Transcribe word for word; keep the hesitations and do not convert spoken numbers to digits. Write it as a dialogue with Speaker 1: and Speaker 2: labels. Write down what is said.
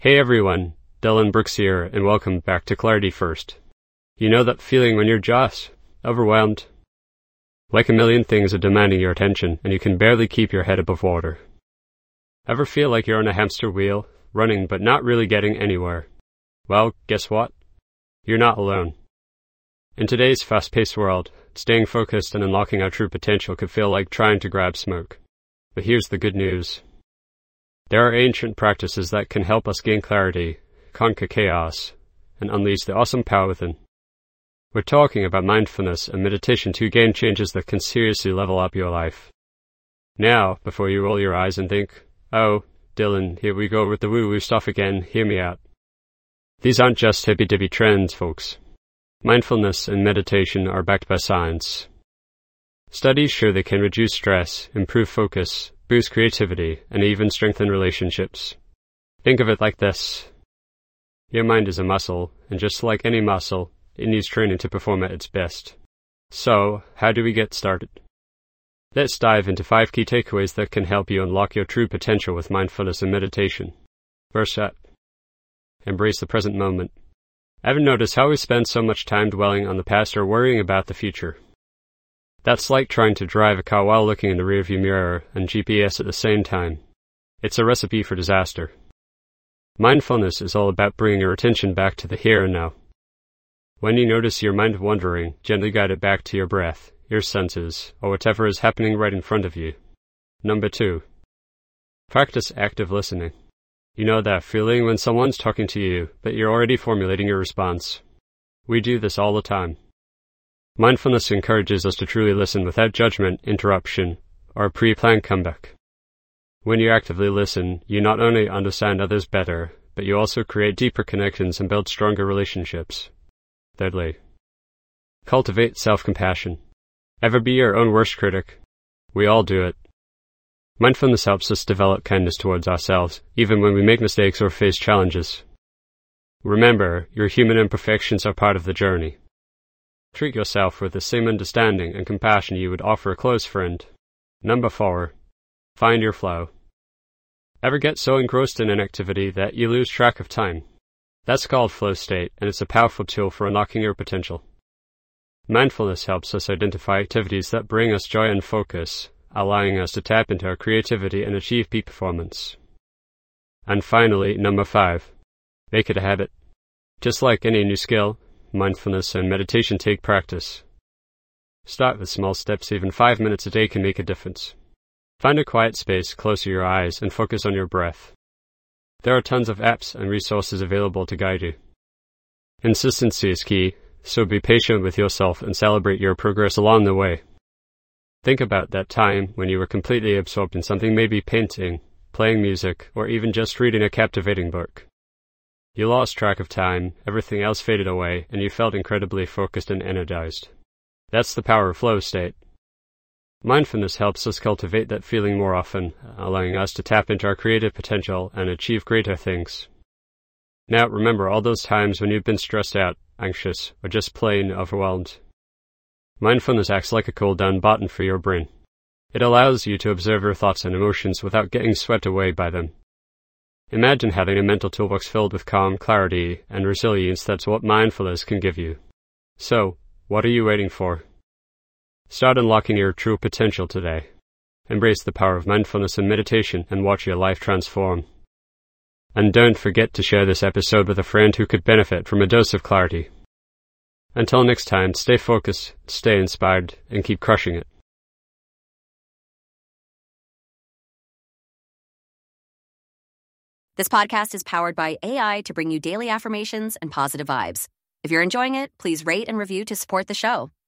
Speaker 1: Hey everyone, Dylan Brooks here, and welcome back to Clarity First. You know that feeling when you're just overwhelmed? Like a million things are demanding your attention, and you can barely keep your head above water. Ever feel like you're on a hamster wheel, running but not really getting anywhere? Well, guess what? You're not alone. In today's fast-paced world, staying focused and unlocking our true potential could feel like trying to grab smoke. But here's the good news. There are ancient practices that can help us gain clarity, conquer chaos, and unleash the awesome power within. We're talking about mindfulness and meditation, two game changers that can seriously level up your life. Now, before you roll your eyes and think, oh, Dylan, here we go with the woo-woo stuff again, hear me out. These aren't just hippy-dippy trends, folks. Mindfulness and meditation are backed by science. Studies show they can reduce stress, improve focus, boost creativity, and even strengthen relationships. Think of it like this. Your mind is a muscle, and just like any muscle, it needs training to perform at its best. So, how do we get started? Let's dive into five key takeaways that can help you unlock your true potential with mindfulness and meditation. First up, embrace the present moment. Ever notice how we spend so much time dwelling on the past or worrying about the future? That's like trying to drive a car while looking in the rearview mirror and G P S at the same time. It's a recipe for disaster. Mindfulness is all about bringing your attention back to the here and now. When you notice your mind wandering, gently guide it back to your breath, your senses, or whatever is happening right in front of you. Number two, practice active listening. You know that feeling when someone's talking to you, but you're already formulating your response. We do this all the time. Mindfulness encourages us to truly listen without judgment, interruption, or a pre-planned comeback. When you actively listen, you not only understand others better, but you also create deeper connections and build stronger relationships. Thirdly, cultivate self-compassion. Ever be your own worst critic? We all do it. Mindfulness helps us develop kindness towards ourselves, even when we make mistakes or face challenges. Remember, your human imperfections are part of the journey. Treat yourself with the same understanding and compassion you would offer a close friend. Number four, find your flow. Ever get so engrossed in an activity that you lose track of time? That's called flow state, and it's a powerful tool for unlocking your potential. Mindfulness helps us identify activities that bring us joy and focus, allowing us to tap into our creativity and achieve peak performance. And finally, number five, make it a habit. Just like any new skill, mindfulness and meditation take practice. Start with small steps. Even five minutes a day can make a difference. Find a quiet space close to your eyes and focus on your breath. There are tons of apps and resources available to guide you. Consistency is key, so be patient with yourself and celebrate your progress along the way. Think about that time when you were completely absorbed in something, maybe painting, playing music, or even just reading a captivating book. You lost track of time, everything else faded away, and you felt incredibly focused and energized. That's the power of flow state. Mindfulness helps us cultivate that feeling more often, allowing us to tap into our creative potential and achieve greater things. Now remember all those times when you've been stressed out, anxious, or just plain overwhelmed. Mindfulness acts like a cool-down button for your brain. It allows you to observe your thoughts and emotions without getting swept away by them. Imagine having a mental toolbox filled with calm, clarity, and resilience. That's what mindfulness can give you. So, what are you waiting for? Start unlocking your true potential today. Embrace the power of mindfulness and meditation and watch your life transform. And don't forget to share this episode with a friend who could benefit from a dose of clarity. Until next time, stay focused, stay inspired, and keep crushing it.
Speaker 2: This podcast is powered by A I to bring you daily affirmations and positive vibes. If you're enjoying it, please rate and review to support the show.